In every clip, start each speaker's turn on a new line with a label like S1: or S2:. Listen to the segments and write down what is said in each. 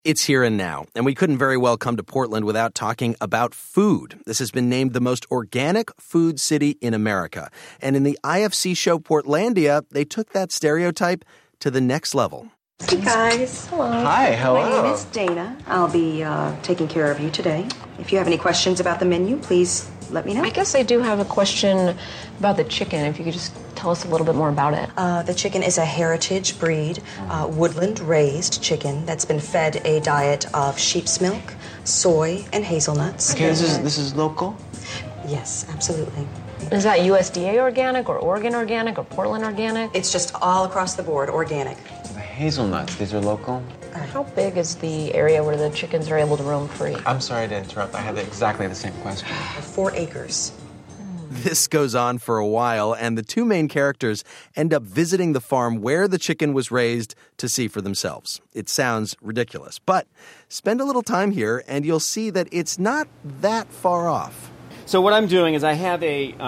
S1: It's here and now, and we couldn't very well come to Portland without talking about food. This has been named the most organic food city in America. And in the IFC show Portlandia, they took that stereotype to the next level.
S2: Hey guys. Hello.
S3: Hi, hello.
S2: My name is Dana. I'll be taking care of you today. If you have any questions about the menu, please let me know.
S4: I guess I do have a question about the chicken, if you could just tell us a little bit more about it.
S2: The chicken is a heritage breed, woodland-raised chicken that's been fed a diet of sheep's milk, soy, and hazelnuts.
S3: Okay, this is local?
S2: Yes, absolutely.
S4: Is that USDA organic or Oregon organic or Portland organic?
S2: It's just all across the board, organic.
S3: The hazelnuts, these are local?
S4: How big is the area where the chickens are able to roam free?
S3: I'm sorry to interrupt. I had exactly the same question.
S2: 4 acres.
S1: This goes on for a while, and the two main characters end up visiting the farm where the chicken was raised to see for themselves. It sounds ridiculous, but spend a little time here and you'll see that it's not that far off.
S5: So what I'm doing is I have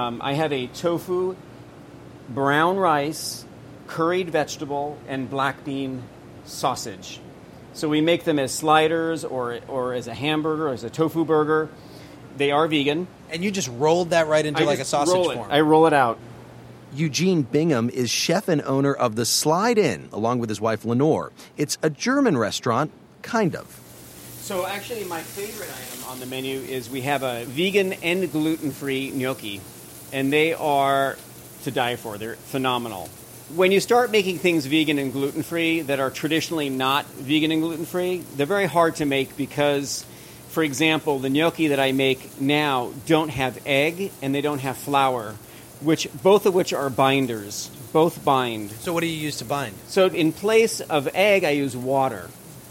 S5: a tofu, brown rice, curried vegetable, and black bean sausage. So we make them as sliders or as a hamburger, or as a tofu burger. They are vegan.
S6: And you just rolled that right into like a sausage form.
S5: I roll it out.
S1: Eugene Bingham is chef and owner of the Slide Inn, along with his wife Lenore. It's a German restaurant, kind of.
S5: So actually my favorite item on the menu is we have a vegan and gluten-free gnocchi. And they are to die for. They're phenomenal. When you start making things vegan and gluten-free that are traditionally not vegan and gluten-free, they're very hard to make because, for example, the gnocchi that I make now don't have egg and they don't have flour, both of which are binders. Both bind.
S6: So what do you use to bind?
S5: So in place of egg, I use water.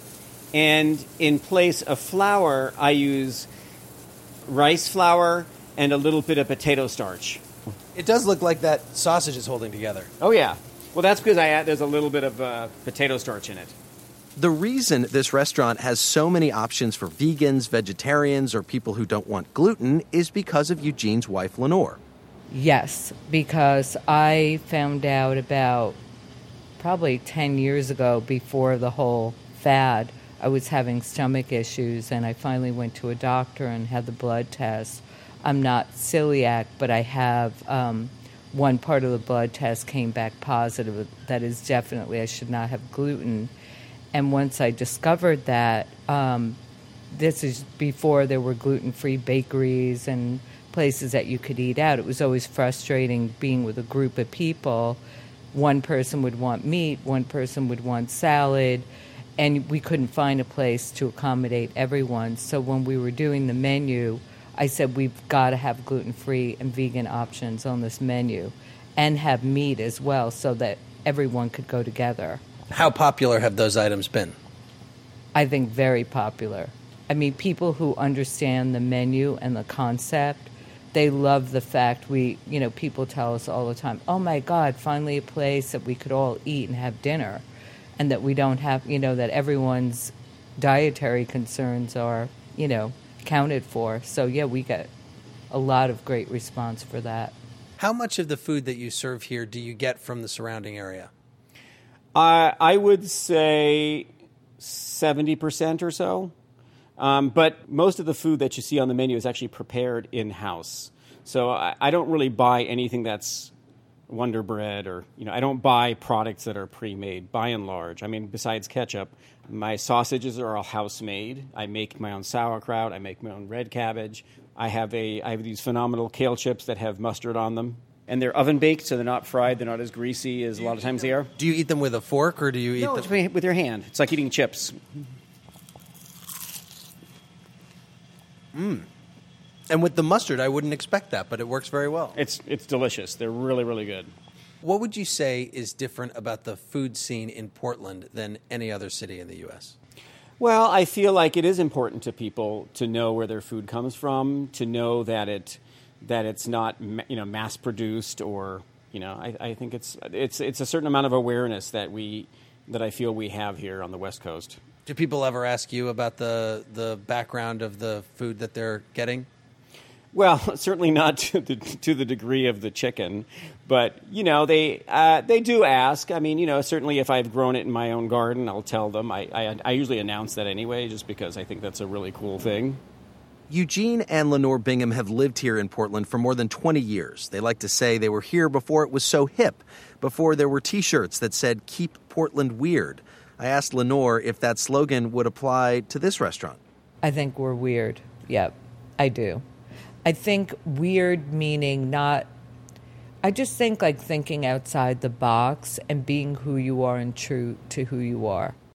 S5: And in place of flour, I use rice flour and a little bit of potato starch.
S6: It does look like that sausage is holding together.
S5: Oh, yeah. Well, that's because there's a little bit of potato starch in it.
S1: The reason this restaurant has so many options for vegans, vegetarians, or people who don't want gluten is because of Eugene's wife, Lenore.
S7: Yes, because I found out about probably 10 years ago, before the whole fad, I was having stomach issues, and I finally went to a doctor and had the blood test. I'm not celiac, but I have one part of the blood test came back positive. That is definitely, I should not have gluten. And once I discovered that, this is before there were gluten-free bakeries and places that you could eat out. It was always frustrating being with a group of people. One person would want meat, one person would want salad, and we couldn't find a place to accommodate everyone. So when we were doing the menu, I said we've got to have gluten-free and vegan options on this menu and have meat as well so that everyone could go together.
S6: How popular have those items been?
S7: I think very popular. I mean, people who understand the menu and the concept, they love the fact people tell us all the time, oh my God, finally a place that we could all eat and have dinner. And that we don't have, that everyone's dietary concerns are, accounted for. So, yeah, we get a lot of great response for that.
S6: How much of the food that you serve here do you get from the surrounding area?
S5: I would say 70% or so. But most of the food that you see on the menu is actually prepared in-house. So I don't really buy anything that's Wonder Bread or, I don't buy products that are pre-made by and large. I mean, besides ketchup, my sausages are all house-made. I make my own sauerkraut. I make my own red cabbage. I have these phenomenal kale chips that have mustard on them. And they're oven-baked, so they're not fried. They're not as greasy as a lot of times they are.
S6: Do you eat them with a fork, or do you eat them?
S5: No, with your hand. It's like eating chips.
S6: And with the mustard, I wouldn't expect that, but it works very well.
S5: It's delicious. They're really, really good.
S6: What would you say is different about the food scene in Portland than any other city in the U.S.?
S5: Well, I feel like it is important to people to know where their food comes from, to know that it's not mass produced, or I think it's a certain amount of awareness that I feel we have here on the West Coast.
S6: Do people ever ask you about the background of the food that they're getting?
S5: Well, certainly not to the degree of the chicken, but they do ask. I mean, certainly if I've grown it in my own garden, I'll tell them. I usually announce that anyway, just because I think that's a really cool thing.
S1: Eugene and Lenore Bingham have lived here in Portland for more than 20 years. They like to say they were here before it was so hip, before there were T-shirts that said "Keep Portland Weird." I asked Lenore if that slogan would apply to this restaurant.
S7: I think we're weird. Yep, I do. I think weird meaning not... I just think like thinking outside the box and being who you are and true to who you are.